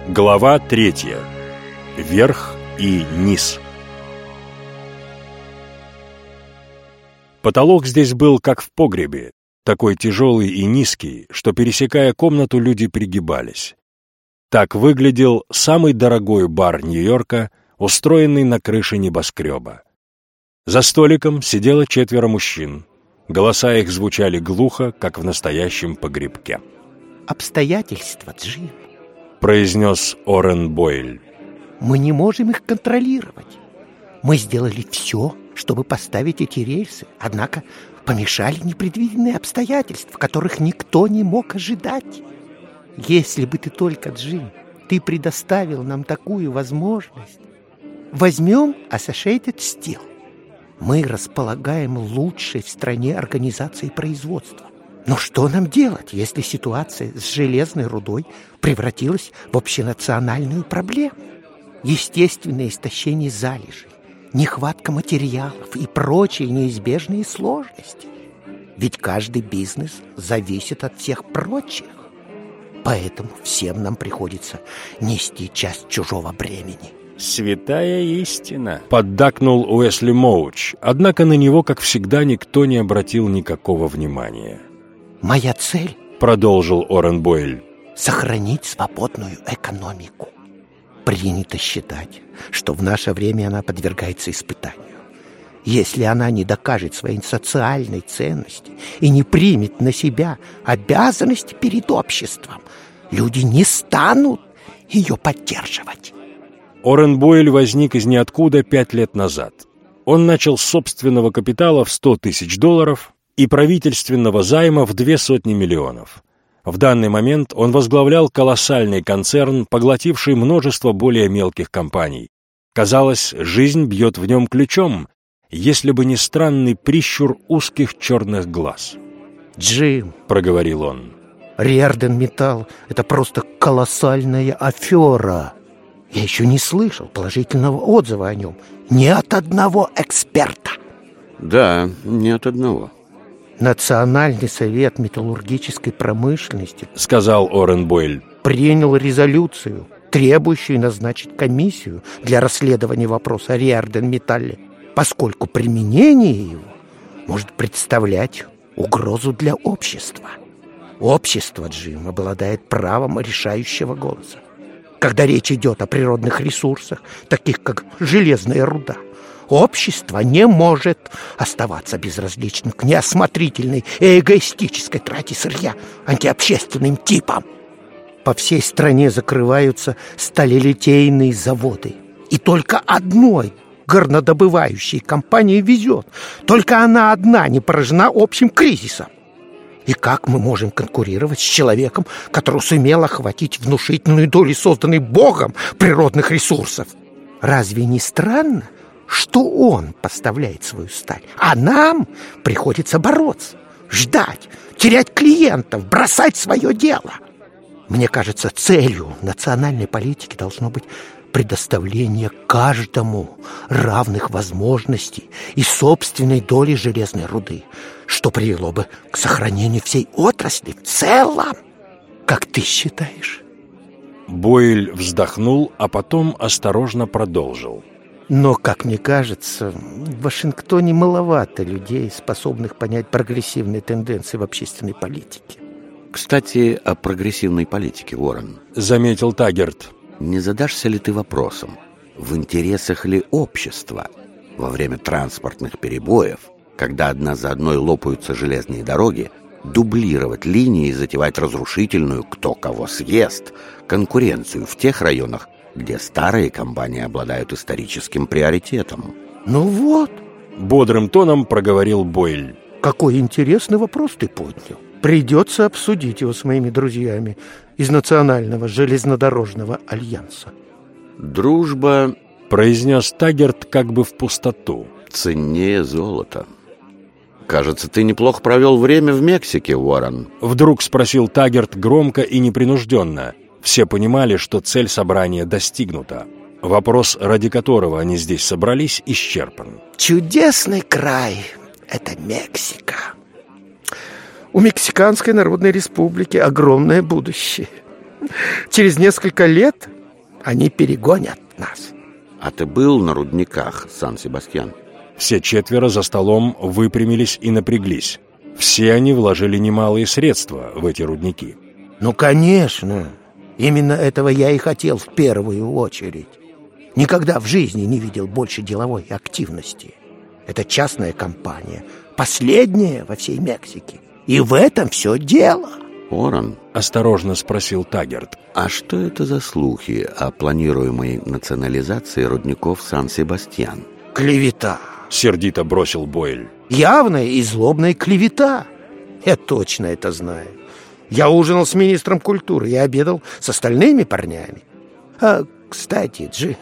Глава 3. Верх и низ. Потолок здесь был как в погребе, такой тяжелый и низкий, что, пересекая комнату, люди пригибались. Так выглядел самый дорогой бар Нью-Йорка, устроенный на крыше небоскреба. За столиком сидело 4 мужчин. Голоса их звучали глухо, как в настоящем погребке. «Обстоятельства, Джим», — произнес Орен Бойль. «Мы не можем их контролировать. Мы сделали все, чтобы поставить эти рельсы, однако помешали непредвиденные обстоятельства, которых никто не мог ожидать. Если бы ты только, Джим, ты предоставил нам такую возможность. Возьмем Associated Steel. Мы располагаем лучшей в стране организацией производства. Но что нам делать, если ситуация с железной рудой превратилась в общенациональную проблему? Естественное истощение залежей, нехватка материалов и прочие неизбежные сложности. Ведь каждый бизнес зависит от всех прочих. Поэтому всем нам приходится нести часть чужого бремени». «Святая истина», — поддакнул Уэсли Моуч, однако на него, как всегда, никто не обратил никакого внимания. «Моя цель, — продолжил Орен Бойль, — сохранить свободную экономику. Принято считать, что в наше время она подвергается испытанию. Если она не докажет своей социальной ценности и не примет на себя обязанности перед обществом, люди не станут ее поддерживать». Орен Бойль возник из ниоткуда 5 лет назад. Он начал с собственного капитала в $100 тысяч и правительственного займа в 200 миллионов. В данный момент он возглавлял колоссальный концерн, поглотивший множество более мелких компаний. Казалось, жизнь бьет в нем ключом, если бы не странный прищур узких черных глаз. «Джим, — проговорил он, — Риордан Металл — это просто колоссальная афера. Я еще не слышал положительного отзыва о нем ни от одного эксперта». «Да, ни от одного». Национальный совет металлургической промышленности, — сказал Орен Бойль, — принял резолюцию, требующую назначить комиссию для расследования вопроса о Риордан Металле, поскольку применение его может представлять угрозу для общества. Общество, Джим, обладает правом решающего голоса. Когда речь идет о природных ресурсах, таких как железная руда, общество не может оставаться безразличным к неосмотрительной и эгоистической трате сырья антиобщественным типам. По всей стране закрываются сталелитейные заводы, и только одной горнодобывающей компании везет. Только она одна не поражена общим кризисом. И как мы можем конкурировать с человеком, который сумел охватить внушительную долю созданной Богом природных ресурсов? Разве не странно, что он поставляет свою сталь, а нам приходится бороться, ждать, терять клиентов, бросать свое дело? Мне кажется, целью национальной политики должно быть предоставление каждому равных возможностей и собственной доли железной руды, что привело бы к сохранению всей отрасли в целом. Как ты считаешь?» Бойль вздохнул, а потом осторожно продолжил. «Но, как мне кажется, в Вашингтоне маловато людей, способных понять прогрессивные тенденции в общественной политике». «Кстати, о прогрессивной политике, Уоррен», — заметил Таггерт. «Не задашься ли ты вопросом, в интересах ли общества во время транспортных перебоев, когда одна за одной лопаются железные дороги, дублировать линии и затевать разрушительную «кто кого съест» конкуренцию в тех районах, где старые компании обладают историческим приоритетом?» «Ну вот», — бодрым тоном проговорил Бойль. «Какой интересный вопрос ты поднял. Придется обсудить его с моими друзьями из Национального железнодорожного альянса». «Дружба, — произнес Таггерт как бы в пустоту, — ценнее золота. Кажется, ты неплохо провел время в Мексике, Уоррен». Вдруг спросил Таггерт громко и непринужденно. Все понимали, что цель собрания достигнута. Вопрос, ради которого они здесь собрались, исчерпан. «Чудесный край — это Мексика. У Мексиканской Народной Республики огромное будущее. Через несколько лет Они перегонят нас. А ты был на рудниках, Сан-Себастьян? Все четверо за столом выпрямились и напряглись. Все они вложили немалые средства в эти рудники. Ну, конечно. Именно этого я и хотел в первую очередь. Никогда в жизни не видел больше деловой активности. Это частная компания, последняя во всей Мексике. И в этом все дело. Орен, Осторожно спросил Таггерт. а что это за слухи о планируемой национализации рудников Сан-Себастьян? Клевета. Сердито бросил Бойль. Явная и злобная клевета. Я точно это знаю. Я ужинал с министром культуры и обедал с остальными парнями. А, кстати, Джим,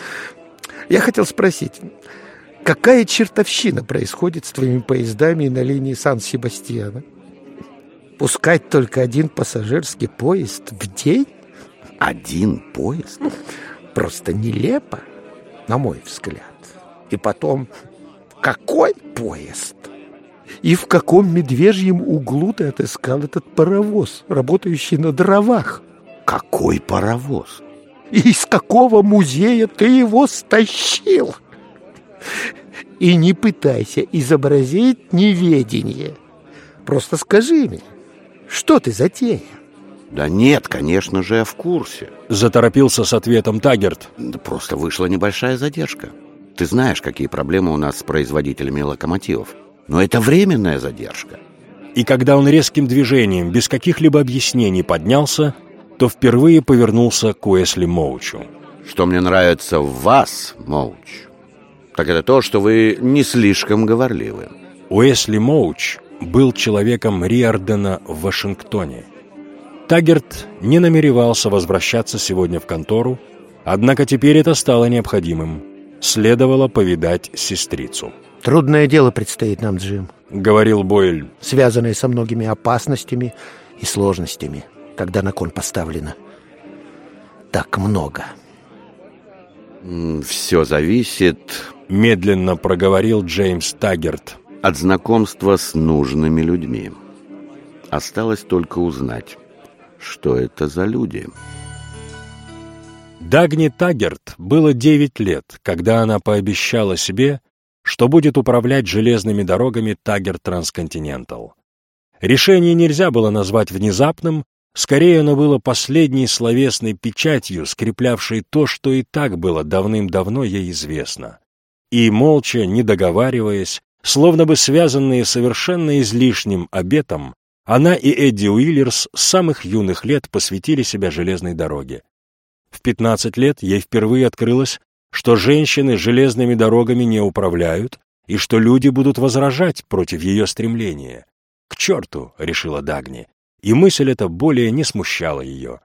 я хотел спросить, какая чертовщина происходит с твоими поездами на линии Сан-Себастьяна? Пускать только один пассажирский поезд в день? Один поезд? Просто нелепо, на мой взгляд. И потом, какой поезд? И в каком медвежьем углу ты отыскал этот паровоз, работающий на дровах? Какой паровоз? И из какого музея ты его стащил? И не пытайся изобразить неведение. Просто скажи мне, что ты затеял? Да нет, конечно же, я в курсе. Заторопился с ответом Таггерт. Да просто вышла небольшая задержка. Ты знаешь, какие проблемы у нас с производителями локомотивов. Но это временная задержка. И когда он резким движением, без каких-либо объяснений поднялся, то впервые повернулся к Уэсли Моучу. Что мне нравится в вас, Моуч, так это то, что вы не слишком говорливы. Уэсли Моуч был человеком Риордена в Вашингтоне. Таггерт не намеревался возвращаться сегодня в контору, однако теперь это стало необходимым. Следовало повидать сестрицу. Трудное дело предстоит нам, Джим, Говорил Бойль. связанное со многими опасностями и сложностями, когда на кон поставлено так много. Все зависит Медленно проговорил Джеймс Таггерт. от знакомства с нужными людьми. Осталось только узнать, что это за люди. Дагни Таггерт было 9 лет, когда она пообещала себе, что будет управлять железными дорогами Таггерт Трансконтинентал. Решение нельзя было назвать внезапным, скорее оно было последней словесной печатью, скреплявшей то, что и так было давным-давно ей известно. И молча, не договариваясь, словно бы связанные совершенно излишним обетом, она и Эдди Уиллерс с самых юных лет посвятили себя железной дороге. В 15 лет ей впервые открылось, что женщины железными дорогами не управляют и что люди будут возражать против ее стремления. «К черту!» — решила Дагни, и мысль эта более не смущала ее.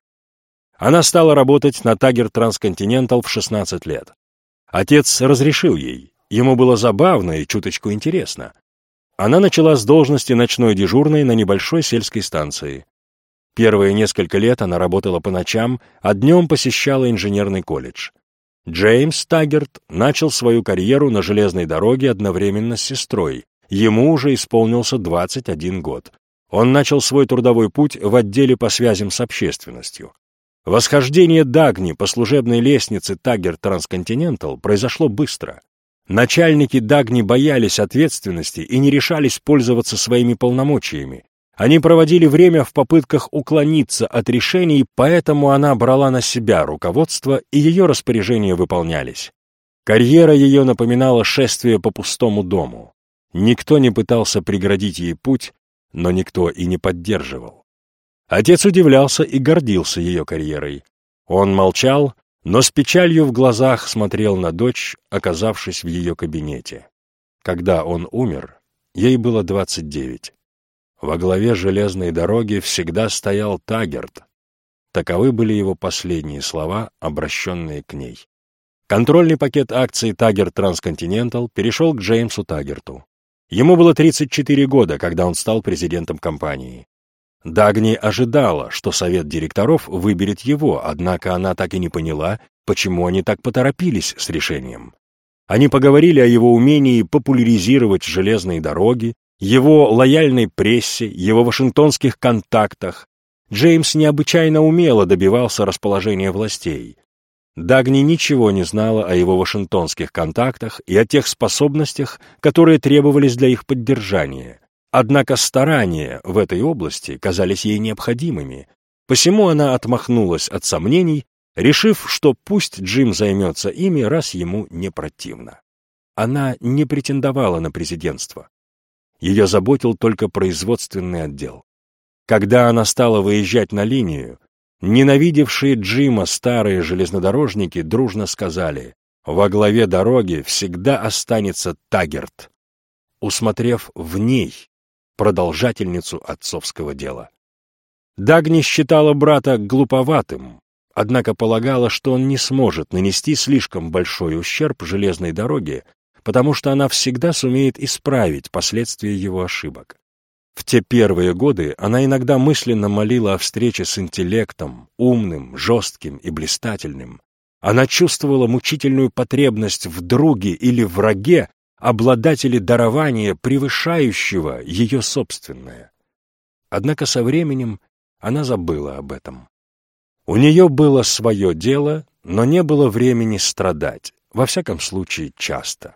Она стала работать на Таггерт Трансконтинентал в 16 лет. Отец разрешил ей, ему было забавно и чуточку интересно. Она начала с должности ночной дежурной на небольшой сельской станции. Первые несколько лет она работала по ночам, а днем посещала инженерный колледж. Джеймс Таггерт начал свою карьеру на железной дороге одновременно с сестрой. Ему уже исполнился 21 год. Он начал свой трудовой путь в отделе по связям с общественностью. Восхождение Дагни по служебной лестнице Таггерт Трансконтинентал произошло быстро. Начальники Дагни боялись ответственности и не решались пользоваться своими полномочиями. Они проводили время в попытках уклониться от решений, поэтому она брала на себя руководство, и ее распоряжения выполнялись. Карьера ее напоминала шествие по пустому дому. Никто не пытался преградить ей путь, но никто и не поддерживал. Отец удивлялся и гордился ее карьерой. Он молчал, но с печалью в глазах смотрел на дочь, оказавшись в ее кабинете. Когда он умер, ей было 29. Во главе железной дороги всегда стоял Таггерт. Таковы были его последние слова, обращенные к ней. Контрольный пакет акций Таггерт Трансконтинентал перешел к Джеймсу Таггерту. Ему было 34 года, когда он стал президентом компании. Дагни ожидала, что совет директоров выберет его, однако она так и не поняла, почему они так поторопились с решением. Они поговорили о его умении популяризировать железные дороги, его лояльной прессе, его вашингтонских контактах. Джеймс необычайно умело добивался расположения властей. Дагни ничего не знала о его вашингтонских контактах и о тех способностях, которые требовались для их поддержания. Однако старания в этой области казались ей необходимыми, посему она отмахнулась от сомнений, решив, что пусть Джим займется ими, раз ему не противно. Она не претендовала на президентство. Ее заботил только производственный отдел. Когда она стала выезжать на линию, ненавидевшие Джима старые железнодорожники дружно сказали: «Во главе дороги всегда останется Таггерт», усмотрев в ней продолжательницу отцовского дела. Дагни считала брата глуповатым, однако полагала, что он не сможет нанести слишком большой ущерб железной дороге, потому что она всегда сумеет исправить последствия его ошибок. В те первые годы она иногда мысленно молила о встрече с интеллектом, умным, жестким и блистательным. Она чувствовала мучительную потребность в друге или враге, обладателе дарования, превышающего ее собственное. Однако со временем она забыла об этом. У нее было свое дело, но не было времени страдать, во всяком случае часто.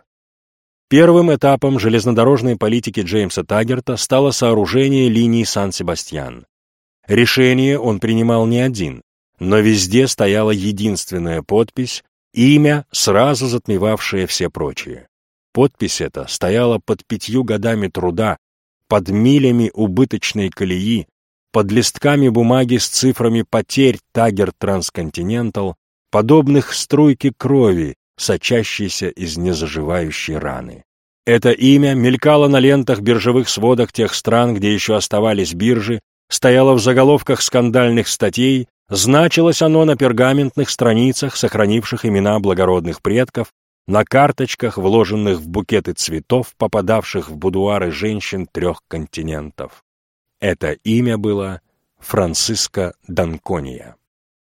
Первым этапом железнодорожной политики Джеймса Таггерта стало сооружение линии Сан-Себастьян. Решение он принимал не один, но везде стояла единственная подпись, имя, сразу затмевавшее все прочие. Подпись эта стояла под 5 годами труда, под милями убыточной колеи, под листками бумаги с цифрами потерь Таггерт Трансконтинентал, подобных струйке крови, сочащейся из незаживающей раны. Это имя мелькало на лентах биржевых сводах тех стран, где еще оставались биржи, стояло в заголовках скандальных статей, значилось оно на пергаментных страницах, сохранивших имена благородных предков, на карточках, вложенных в букеты цветов, попадавших в будуары женщин 3 континентов. Это имя было Франциско Данкония.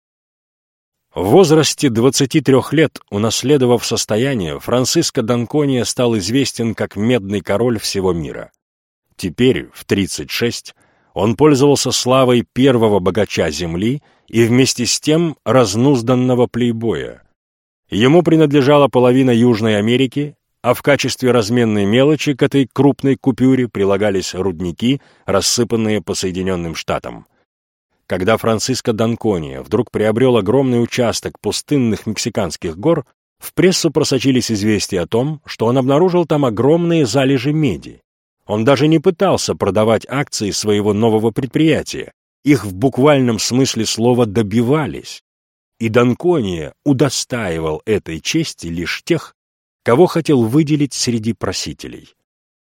В возрасте 23 лет, унаследовав состояние, Франциско Данкония стал известен как медный король всего мира. Теперь, в 36, он пользовался славой первого богача земли и вместе с тем разнузданного плейбоя. Ему принадлежала половина Южной Америки, а в качестве разменной мелочи к этой крупной купюре прилагались рудники, рассыпанные по Соединенным Штатам. Когда Франциско Данкония вдруг приобрел огромный участок пустынных мексиканских гор, в прессу просочились известия о том, что он обнаружил там огромные залежи меди. Он даже не пытался продавать акции своего нового предприятия, их в буквальном смысле слова добивались. И Данкония удостаивал этой чести лишь тех, кого хотел выделить среди просителей.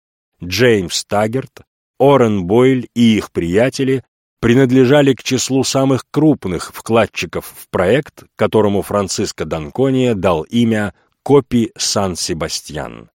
Джеймс Таггерт, Орен Бойль и их приятели принадлежали к числу самых крупных вкладчиков в проект, которому Франциско Данкония дал имя Копи Сан-Себастьян.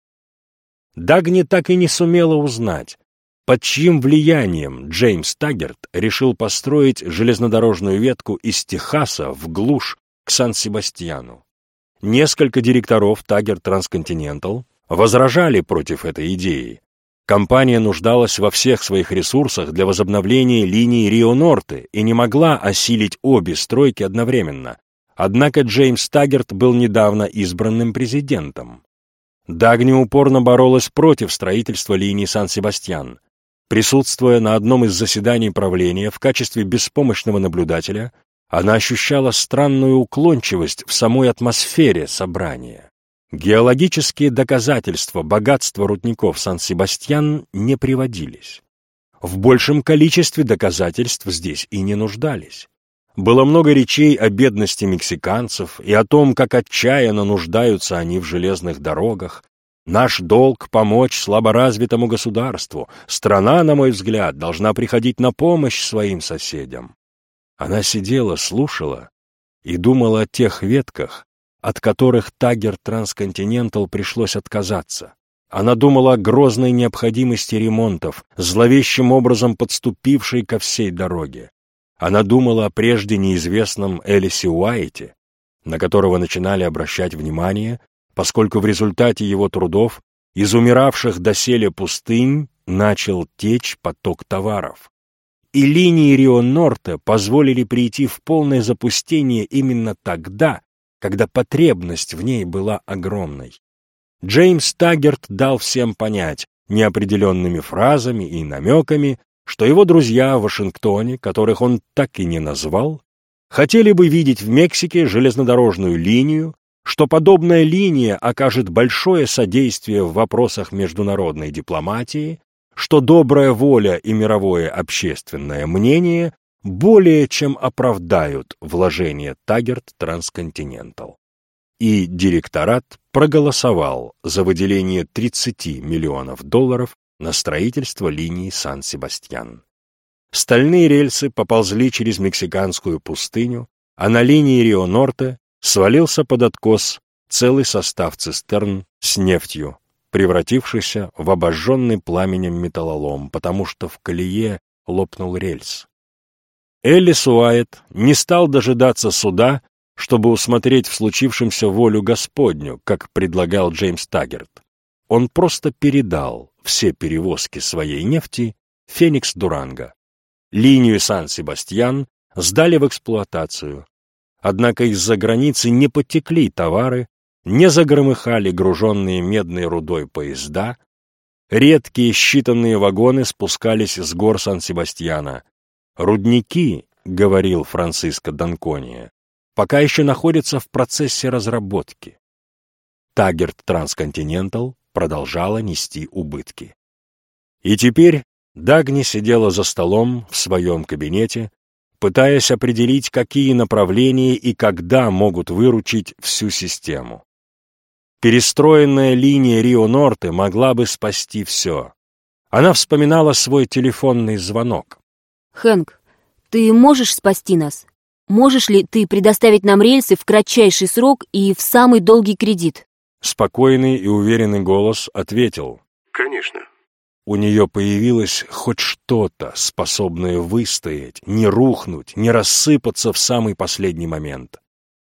Дагни так и не сумела узнать, под чьим влиянием Джеймс Таггерт решил построить железнодорожную ветку из Техаса в глушь к Сан-Себастьяну. Несколько директоров Таггерт Трансконтинентал возражали против этой идеи. Компания нуждалась во всех своих ресурсах для возобновления линии Рио-Норте и не могла осилить обе стройки одновременно. Однако Джеймс Таггерт был недавно избранным президентом. Дагни упорно боролась против строительства линии Сан-Себастьян. Присутствуя на одном из заседаний правления в качестве беспомощного наблюдателя, она ощущала странную уклончивость в самой атмосфере собрания. Геологические доказательства богатства рудников Сан-Себастьян не приводились. В большем количестве доказательств здесь и не нуждались. Было много речей о бедности мексиканцев и о том, как отчаянно нуждаются они в железных дорогах. Наш долг — помочь слаборазвитому государству. Страна, на мой взгляд, должна приходить на помощь своим соседям. Она сидела, слушала и думала о тех ветках, от которых Таггерт Трансконтинентал пришлось отказаться. Она думала о грозной необходимости ремонтов, зловещим образом подступившей ко всей дороге. Она думала о прежде неизвестном Элисе Уайте, на которого начинали обращать внимание, поскольку в результате его трудов из умиравших доселе пустынь начал течь поток товаров. И линии Рио-Норте позволили прийти в полное запустение именно тогда, когда потребность в ней была огромной. Джеймс Таггерт дал всем понять неопределенными фразами и намеками, что его друзья в Вашингтоне, которых он так и не назвал, хотели бы видеть в Мексике железнодорожную линию, что подобная линия окажет большое содействие в вопросах международной дипломатии, что добрая воля и мировое общественное мнение более чем оправдают вложения Таггерт Трансконтинентал. И директорат проголосовал за выделение $30 миллионов на строительство линии Сан-Себастьян. Стальные рельсы поползли через мексиканскую пустыню, а на линии Рио-Норте свалился под откос целый состав цистерн с нефтью, превратившийся в обожженный пламенем металлолом, потому что в колее лопнул рельс. Эллис Уайт не стал дожидаться суда, чтобы усмотреть в случившемся волю Господню, как предлагал Джеймс Таггерт. Он просто передал все перевозки своей нефти Феникс Дуранго. Линию Сан-Себастьян сдали в эксплуатацию. Однако из-за границы не потекли товары, не загромыхали груженные медной рудой поезда, редкие считанные вагоны спускались с гор Сан-Себастьяна. «Рудники, — говорил Франциско Данкония, — пока еще находятся в процессе разработки». Таггерт Трансконтинентал продолжала нести убытки. И теперь Дагни сидела за столом в своем кабинете, пытаясь определить, какие направления и когда могут выручить всю систему. Перестроенная линия Рио-Норте могла бы спасти все. Она вспоминала свой телефонный звонок. «Хэнк, ты можешь спасти нас? Можешь ли ты предоставить нам рельсы в кратчайший срок и в самый долгий кредит?» Спокойный и уверенный голос ответил: «Конечно». У нее появилось хоть что-то, способное выстоять, не рухнуть, не рассыпаться в самый последний момент.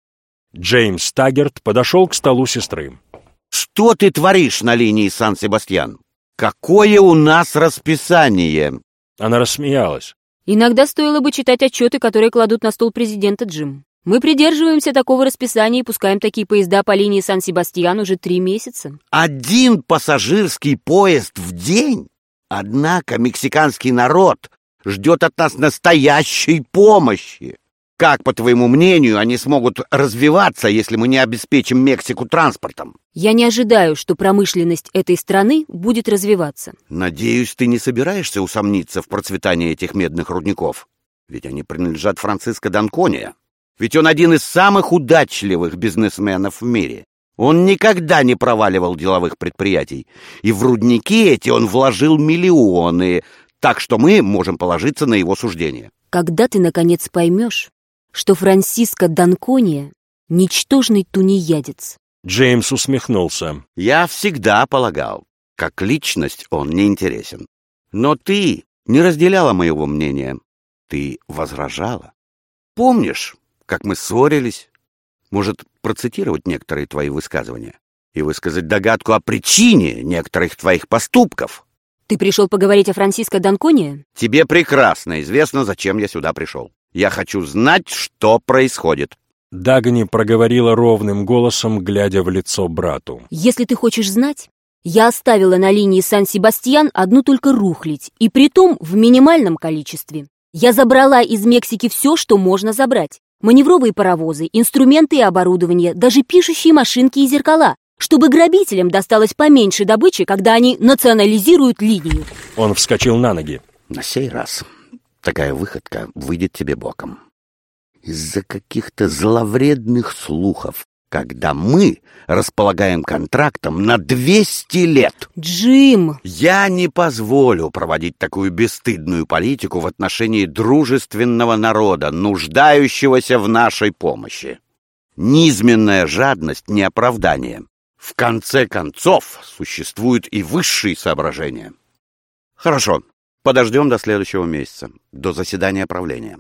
Джеймс Таггерт подошел к столу сестры. «Что ты творишь на линии Сан-Себастьян? Какое у нас расписание?» Она рассмеялась. «Иногда стоило бы читать отчеты, которые кладут на стол президента, Джим. Мы придерживаемся такого расписания и пускаем такие поезда по линии Сан-Себастьян уже 3 месяца». 1 пассажирский поезд в день? Однако мексиканский народ ждет от нас настоящей помощи. Как, по твоему мнению, они смогут развиваться, если мы не обеспечим Мексику транспортом? Я не ожидаю, что промышленность этой страны будет развиваться. Надеюсь, ты не собираешься усомниться в процветании этих медных рудников? Ведь они принадлежат Франциско Данкония. Ведь он один из самых удачливых бизнесменов в мире. Он никогда не проваливал деловых предприятий. И в рудники эти он вложил миллионы, так что мы можем положиться на его суждение. Когда ты, наконец, поймешь, что Франсиско Данкония — ничтожный тунеядец? Джеймс усмехнулся. Я всегда полагал, как личность он не интересен. Но ты не разделяла моего мнения. Ты возражала. Помнишь, как мы ссорились? Может, процитировать некоторые твои высказывания и высказать догадку о причине некоторых твоих поступков? Ты пришел поговорить о Франсиско Данкония? Тебе прекрасно известно, зачем я сюда пришел. Я хочу знать, что происходит. Дагни проговорила ровным голосом, глядя в лицо брату. Если ты хочешь знать, я оставила на линии Сан-Себастьян одну только рухлядь, и притом в минимальном количестве. Я забрала из Мексики все, что можно забрать. Маневровые паровозы, инструменты и оборудование, даже пишущие машинки и зеркала, чтобы грабителям досталось поменьше добычи, когда они национализируют линию. Он вскочил на ноги. На сей раз такая выходка выйдет тебе боком. Из-за каких-то зловредных слухов, когда мы располагаем контрактом на 200 лет. Джим! Я не позволю проводить такую бесстыдную политику в отношении дружественного народа, нуждающегося в нашей помощи. Низменная жадность не оправдание. В конце концов, существуют и высшие соображения. Хорошо, подождем до следующего месяца, до заседания правления.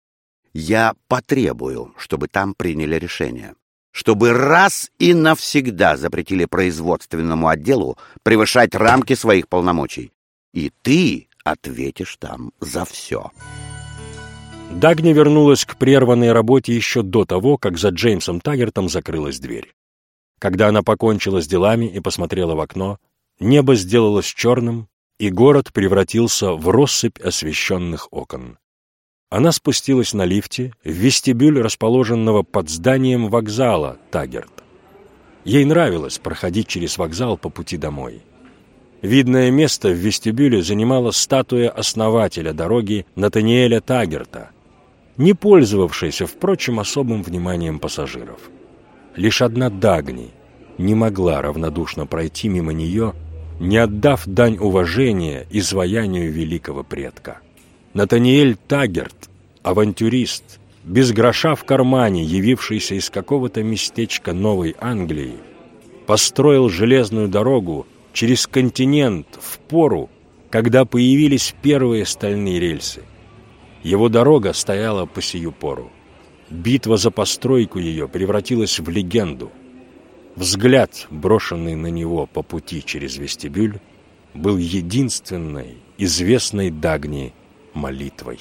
Я потребую, чтобы там приняли решение, чтобы раз и навсегда запретили производственному отделу превышать рамки своих полномочий. И ты ответишь там за все. Дагни вернулась к прерванной работе еще до того, как за Джеймсом Таггертом закрылась дверь. Когда она покончила с делами и посмотрела в окно, небо сделалось черным, и город превратился в россыпь освещенных окон. Она спустилась на лифте в вестибюль, расположенного под зданием вокзала Таггерт. Ей нравилось проходить через вокзал по пути домой. Видное место в вестибюле занимала статуя основателя дороги Натаниэля Таггерта, не пользовавшаяся, впрочем, особым вниманием пассажиров. Лишь одна Дагни не могла равнодушно пройти мимо нее, не отдав дань уважения изваянию великого предка. Натаниэль Таггерт, авантюрист, без гроша в кармане, явившийся из какого-то местечка Новой Англии, построил железную дорогу через континент в пору, когда появились первые стальные рельсы. Его дорога стояла по сию пору. Битва за постройку ее превратилась в легенду. Взгляд, брошенный на него по пути через вестибюль, был единственной известной Дагни молитвой.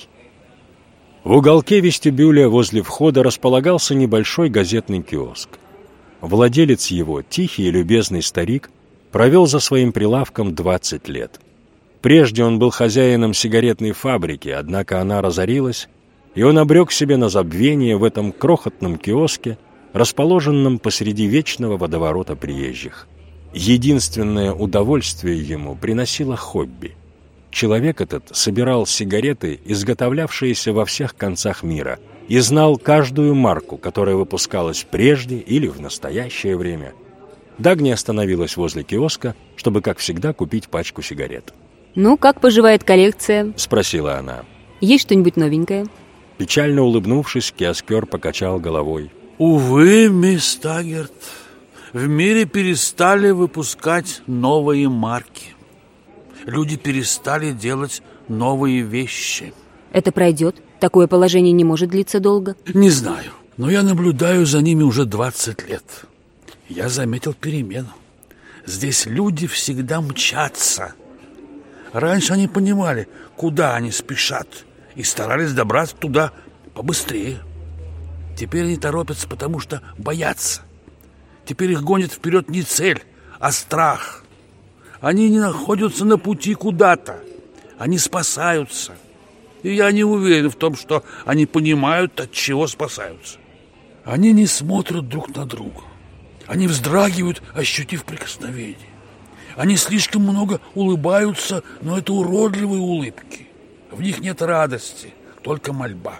В уголке вестибюля возле входа располагался небольшой газетный киоск. Владелец его, тихий и любезный старик, провел за своим прилавком 20 лет. Прежде он был хозяином сигаретной фабрики, однако она разорилась, и он обрек себя на забвение в этом крохотном киоске, расположенном посреди вечного водоворота приезжих. Единственное удовольствие ему приносило хобби. Человек этот собирал сигареты, изготовлявшиеся во всех концах мира, и знал каждую марку, которая выпускалась прежде или в настоящее время. Дагни остановилась возле киоска, чтобы, как всегда, купить пачку сигарет. «Ну, как поживает коллекция?» — спросила она. «Есть что-нибудь новенькое?» Печально улыбнувшись, киоскер покачал головой. «Увы, мисс Таггерт, в мире перестали выпускать новые марки. Люди перестали делать новые вещи». «Это пройдет? Такое положение не может длиться долго?» «Не знаю, но я наблюдаю за ними уже 20 лет. Я заметил перемену. Здесь люди всегда мчатся. Раньше они понимали, куда они спешат, и старались добраться туда побыстрее. Теперь они торопятся, потому что боятся. Теперь их гонит вперед не цель, а страх. Они не находятся на пути куда-то. Они спасаются. И я не уверен в том, что они понимают, от чего спасаются. Они не смотрят друг на друга. Они вздрагивают, ощутив прикосновение. Они слишком много улыбаются, но это уродливые улыбки. В них нет радости, только мольба.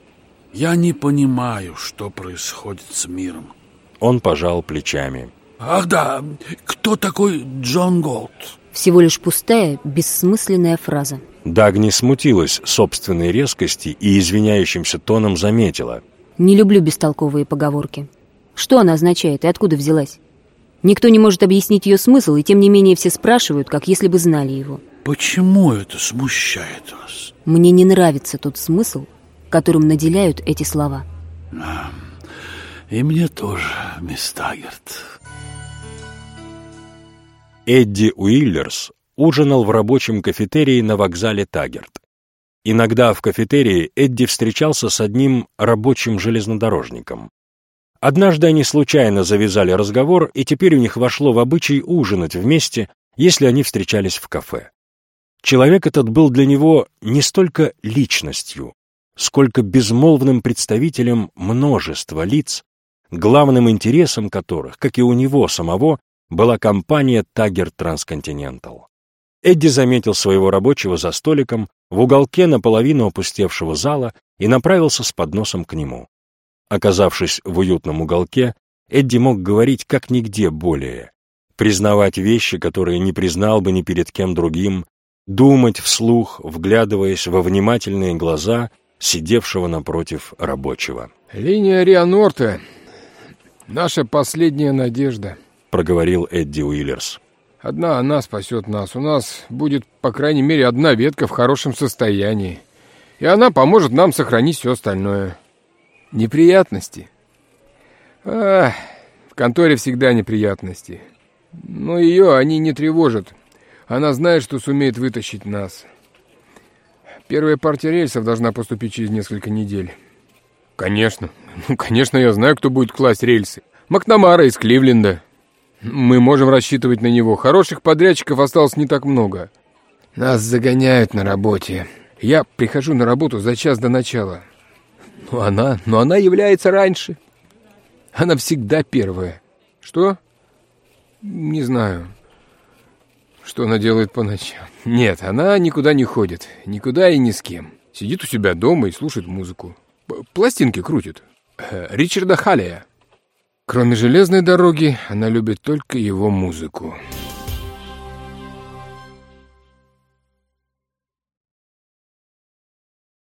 Я не понимаю, что происходит с миром». Он пожал плечами. «Ах да, кто такой Джон Голд?» Всего лишь пустая, бессмысленная фраза. Дагни смутилась собственной резкости и извиняющимся тоном заметила. Не люблю бестолковые поговорки. Что она означает и откуда взялась? Никто не может объяснить ее смысл, и тем не менее все спрашивают, как если бы знали его. Почему это смущает вас? Мне не нравится тот смысл, которым наделяют эти слова. И мне тоже, мисс Таггерт. Эдди Уиллерс ужинал в рабочем кафетерии на вокзале Таггерт. Иногда в кафетерии Эдди встречался с одним рабочим железнодорожником. Однажды они случайно завязали разговор, и теперь у них вошло в обычай ужинать вместе, если они встречались в кафе. Человек этот был для него не столько личностью, сколько безмолвным представителем множества лиц, главным интересом которых, как и у него самого, была компания Таггерт Трансконтинентал. Эдди заметил своего рабочего за столиком в уголке наполовину опустевшего зала и направился с подносом к нему. Оказавшись в уютном уголке, Эдди мог говорить как нигде более, признавать вещи, которые не признал бы ни перед кем другим, думать вслух, вглядываясь во внимательные глаза сидевшего напротив рабочего. «Линия Риа-Норте — наша последняя надежда», — проговорил Эдди Уиллерс. «Одна она спасет нас. У нас будет, по крайней мере, одна ветка в хорошем состоянии, и она поможет нам сохранить все остальное. Неприятности? В конторе всегда неприятности. Но ее они не тревожат. Она знает, что сумеет вытащить нас. Первая партия рельсов должна поступить через несколько недель. Конечно. Конечно, я знаю, кто будет класть рельсы. Макнамара из Кливленда. Мы можем рассчитывать на него. Хороших подрядчиков осталось не так много. Нас загоняют на работе. Я прихожу на работу за час до начала. Но она является раньше. Она всегда первая. Что? Не знаю. Что она делает по ночам? Нет, она никуда не ходит. Никуда и ни с кем. Сидит у себя дома и слушает музыку. Пластинки крутит. Ричарда Халлея. Кроме железной дороги, она любит только его музыку.